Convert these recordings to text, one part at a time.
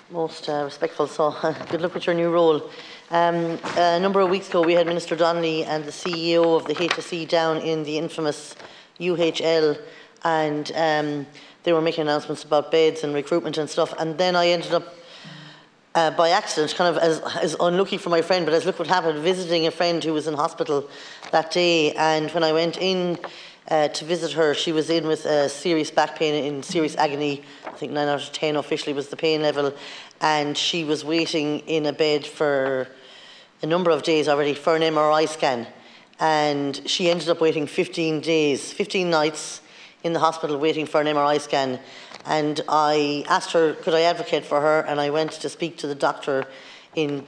Most respectful, so good luck with your new role. A number of weeks ago we had Minister Donnelly and the CEO of the HSE down in the infamous UHL, and they were making announcements about beds and recruitment and stuff, and then I ended up by accident, kind of as unlucky for my friend, but as look what happened, visiting a friend who was in hospital that day. And when I went in to visit her, she was in with serious back pain, in serious agony. I think 9 out of 10 officially was the pain level, and she was waiting in a bed for a number of days already for an MRI scan, and she ended up waiting 15 days, 15 nights in the hospital waiting for an MRI scan. And I asked her, could I advocate for her? And I went to speak to the doctor in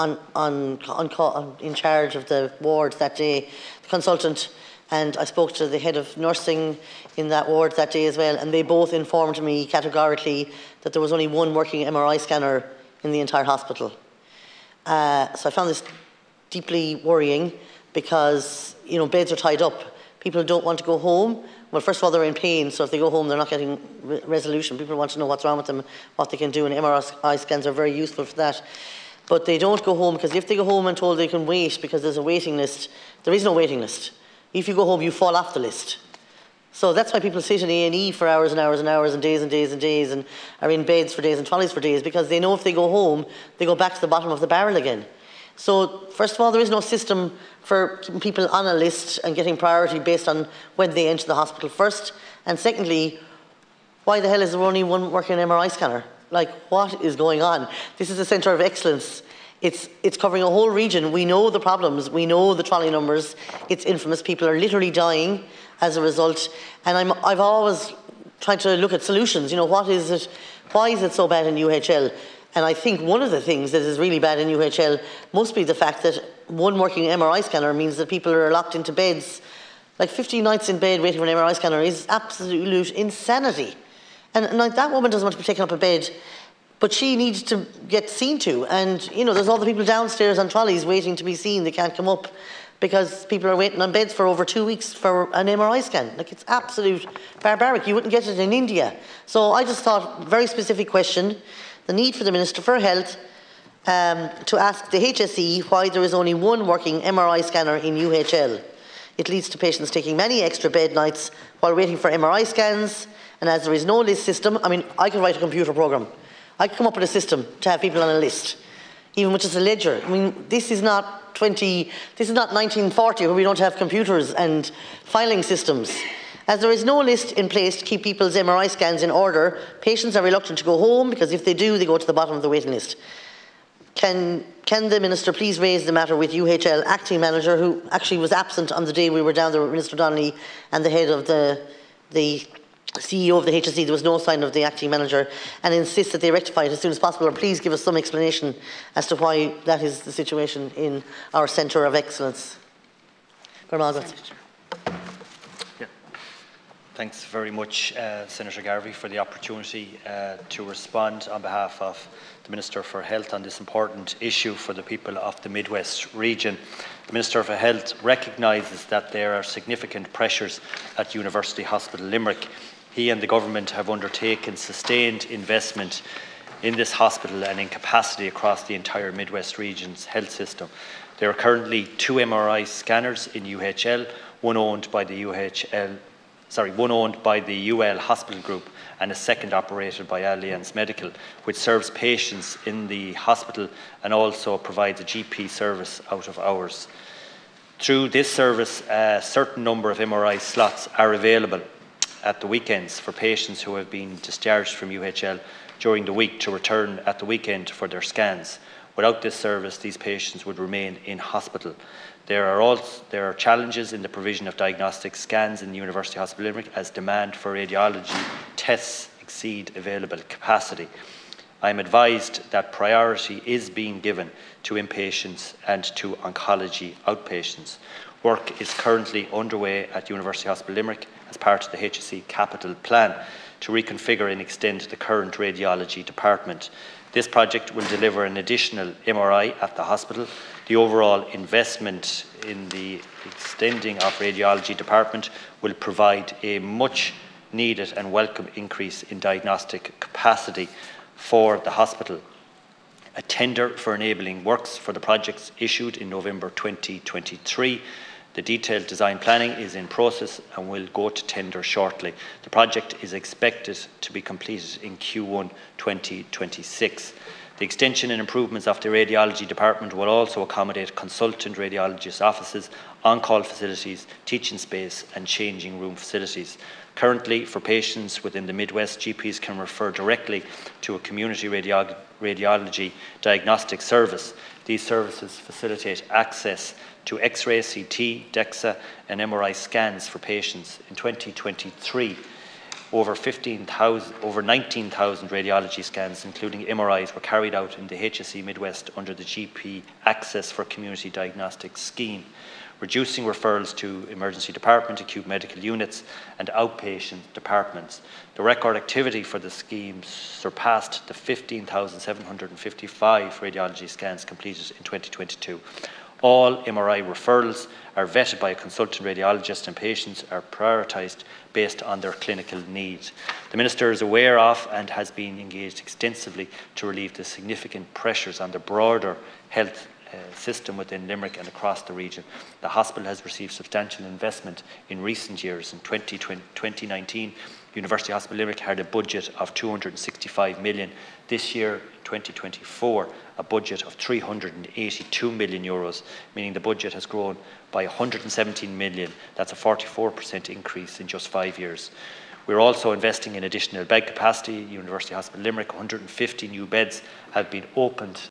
charge of the ward that day, the consultant, and I spoke to the head of nursing in that ward that day as well, and they both informed me categorically that there was only one working MRI scanner in the entire hospital. So I found this deeply worrying because, you know, beds are tied up. People don't want to go home. Well, first of all, they're in pain, so if they go home, they're not getting resolution. People want to know what's wrong with them, what they can do, and MRI scans are very useful for that. But they don't go home, because if they go home and told they can wait because there's a waiting list, there is no waiting list. If you go home, you fall off the list. So that's why people sit in A&E for hours and hours and hours and days and days and days, and are in beds for days and trolleys for days, because they know if they go home, they go back to the bottom of the barrel again. So, first of all, there is no system for keeping people on a list and getting priority based on when they enter the hospital first. And secondly, why the hell is there only one working MRI scanner? Like, what is going on? This is a centre of excellence. It's covering a whole region. We know the problems. We know the trolley numbers. It's infamous. People are literally dying as a result. And I've always tried to look at solutions. You know, what is it? Why is it so bad in UHL? And I think one of the things that is really bad in UHL must be the fact that one working MRI scanner means that people are locked into beds. Like 15 nights in bed waiting for an MRI scanner is absolute insanity. And like, that woman doesn't want to be taken up a bed, but she needs to get seen to. And, you know, there's all the people downstairs on trolleys waiting to be seen. They can't come up because people are waiting on beds for over 2 weeks for an MRI scan. Like, it's absolute barbaric. You wouldn't get it in India. So I just thought, very specific question, the need for the Minister for Health to ask the HSE why there is only one working MRI scanner in UHL. It leads to patients taking many extra bed nights while waiting for MRI scans, and as there is no list system, I mean, I could write a computer program. I could come up with a system to have people on a list, even with just a ledger. I mean, this is not 1940 where we don't have computers and filing systems. As there is no list in place to keep people's MRI scans in order, patients are reluctant to go home, because if they do, they go to the bottom of the waiting list. Can the Minister please raise the matter with UHL acting manager, who actually was absent on the day we were down there with Minister Donnelly and the head of the CEO of the HSE? There was no sign of the acting manager, and insist that they rectify it as soon as possible, or please give us some explanation as to why that is the situation in our centre of excellence. Thanks very much, Senator Garvey, for the opportunity to respond on behalf of the Minister for Health on this important issue for the people of the Midwest region. The Minister for Health recognises that there are significant pressures at University Hospital Limerick. He and the Government have undertaken sustained investment in this hospital and in capacity across the entire Midwest region's health system. There are currently 2 MRI scanners in UHL, one owned by the UL Hospital Group and a second operated by Allianz Medical, which serves patients in the hospital and also provides a GP service out of hours. Through this service, a certain number of MRI slots are available at the weekends for patients who have been discharged from UHL during the week to return at the weekend for their scans. Without this service, these patients would remain in hospital. There are challenges in the provision of diagnostic scans in the University Hospital Limerick as demand for radiology tests exceed available capacity. I am advised that priority is being given to inpatients and to oncology outpatients. Work is currently underway at University Hospital Limerick as part of the HSE capital plan to reconfigure and extend the current radiology department. This project will deliver an additional MRI at the hospital. The overall investment in the extending of radiology department will provide a much needed and welcome increase in diagnostic capacity for the hospital. A tender for enabling works for the projects issued in November 2023. The detailed design planning is in process and will go to tender shortly. The project is expected to be completed in Q1 2026. The extension and improvements of the radiology department will also accommodate consultant radiologist offices, on-call facilities, teaching space and changing room facilities. Currently, for patients within the Midwest, GPs can refer directly to a community radiology diagnostic service. These services facilitate access to X-ray, CT, DEXA and MRI scans for patients. In 2023, over 19,000 radiology scans, including MRIs, were carried out in the HSE Midwest under the GP Access for Community Diagnostics scheme, reducing referrals to emergency department, acute medical units and outpatient departments. The record activity for the scheme surpassed the 15,755 radiology scans completed in 2022. All MRI referrals are vetted by a consultant radiologist and patients are prioritised based on their clinical needs. The Minister is aware of and has been engaged extensively to relieve the significant pressures on the broader health system within Limerick and across the region. The hospital has received substantial investment in recent years. In 2019, University Hospital Limerick had a budget of 265 million. This year, 2024, a budget of 382 million euros, meaning the budget has grown by 117 million. That's a 44% increase in just 5 years. We're also investing in additional bed capacity. University Hospital Limerick, 150 new beds have been opened